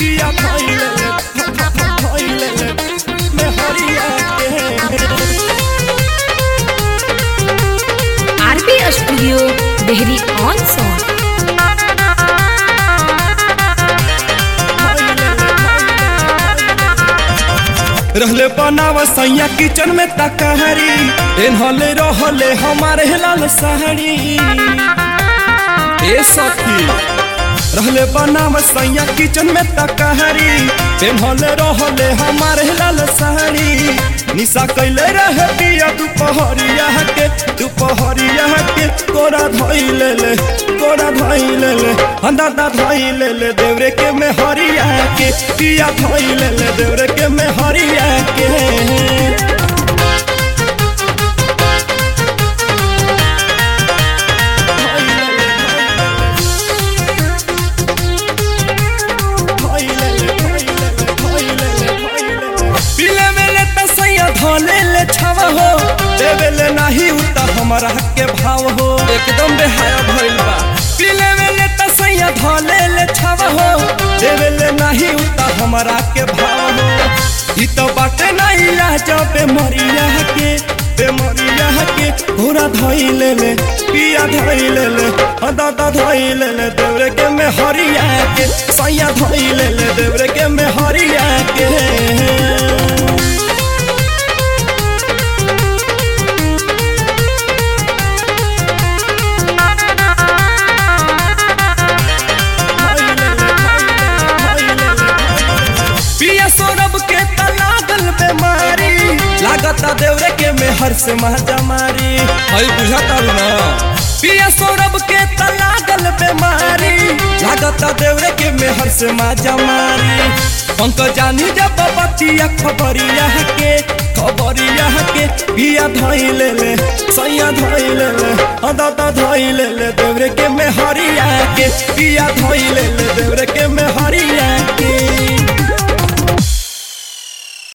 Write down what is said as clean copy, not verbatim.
पिया धइले में हरिया के। RB studio Dehri on Sone. रहले बनाव सैया किचन में तकहरी एनहले रहले हमारे लाल सहरी। ए सखी रहले बनाव सैया किचन में तकहरी एनहले रहले हमारे लाल सहरी। निशा कैले रहे पिया दुपहरिया के कोरा धइले दादा धइले देवरे के में हरिया के। पिया धइले देवरे के में हरिया के। धोले छावा हो देवेले नाही उता हमारा के भाव हो एकदम बेहाया भइल बा। पीले वेले तसैया धोले छावा हो देवेले नाही उता हमारा के भाव हो। ई तो बाटे नहीं लाज बेमरिया के घोड़ा धइले ले पिया धइले ले दादा धइले ले देवरे के में हरिया के। सैया धइले ले देवरे के में हरिया के। सौरभ के तलागल बेमारी लागता देवरे के मेहर से महजा मारी। हई बुझाता ना पिया सौरभ के तलागल बेमारी लागता देवरे के मेहर से महजा मारी। पंकज जानी जब बतिया खबरिया के पिया धइले ले सैया धइले ले दादा धइले ले देवरे के में हरिया के। पिया धइले ले देवरे के